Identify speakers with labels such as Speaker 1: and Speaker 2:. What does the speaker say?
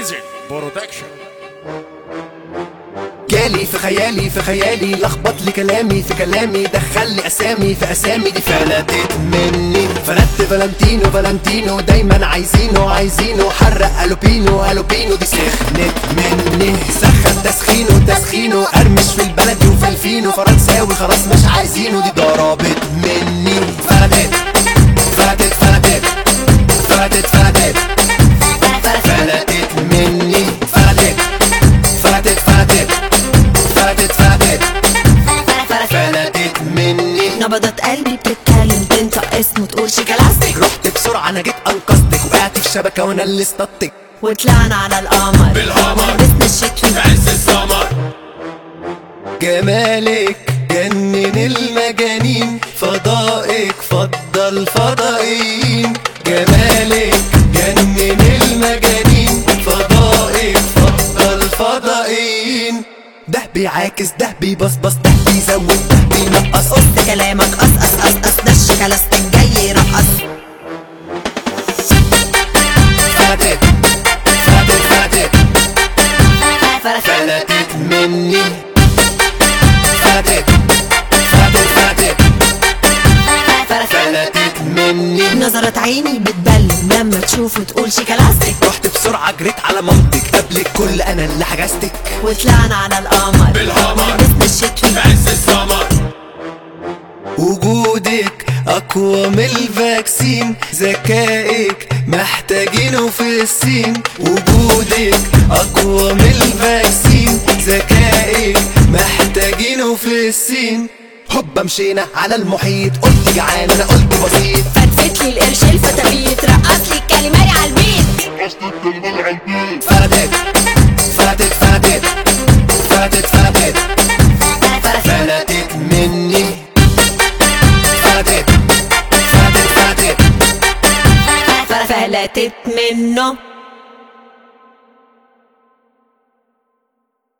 Speaker 1: مازن برودكشن.
Speaker 2: جالي في خيالي في خيالي، لخبط لي كلامي في كلامي، دخل لي اسامي في اسامي، دي فلتت مني. فلت فالنتينو فالنتينو، دايما عايزينه عايزينه، حرق الوبينو الوبينو، دي سخنت مني. سخن تسخينه تسخينه، ارمش في البلدي وفي الفينو، فرنساوي خلاص مش عايزينه، دي ضربت مني. فلتت فلتت فلتت فلتت فلتت فلتت مني. فلتت فلتت فلتت فلتت فلتت مني.
Speaker 3: نبضات قلبي بتتكلم، تنطق اسمه تقول شيكالاستيك.
Speaker 2: رحت بسرعة انا جيت انقذتك، وقعت في شبكة وانا اللي اصطدتك.
Speaker 3: وطلعنا على القمر
Speaker 1: بالقمر
Speaker 3: لبسنا الشتوي
Speaker 1: في عز السمر.
Speaker 2: جمالك جنن المجانين، فضائك فضل فضائيين. جمالك جنن المجانين، فضائك فضل فضائيين. ده بيعاكس ده بيبصبص ده بيزود ده بينقص.
Speaker 3: قص كلامك قص قص قص قص، ده الشيكالاستيك جاي يرقص.
Speaker 2: فلتت فلتت فلتت فلتت مني. فلتت فلتت فلتت فلتت مني.
Speaker 3: نظرات عيني بتبلم لما تشوفه تقول شيكالاستيك.
Speaker 2: رحت بسرعة جريت على مامتك، قبل الكل انا اللي حجزتك.
Speaker 3: وطلعنا على القمر
Speaker 1: بالقمر
Speaker 3: لبسنا الشتوي
Speaker 1: في عز السمر.
Speaker 2: وجودك اقوى من الفاكسين، ذكائك محتاجينه في السين. وجودك اقوى من الفاكسين، ذكائك محتاجينه في السين. هوبا مشينا على المحيط، قلت جعان انا قلت بسيط.
Speaker 3: فتفت لي القرش الفتافيت، رقص لي الكلماري على البيت.
Speaker 2: فلتت فلتت فلتت فلتت فلتت فلتت مني. فلتت فلتت فلتت
Speaker 3: فلتت منه.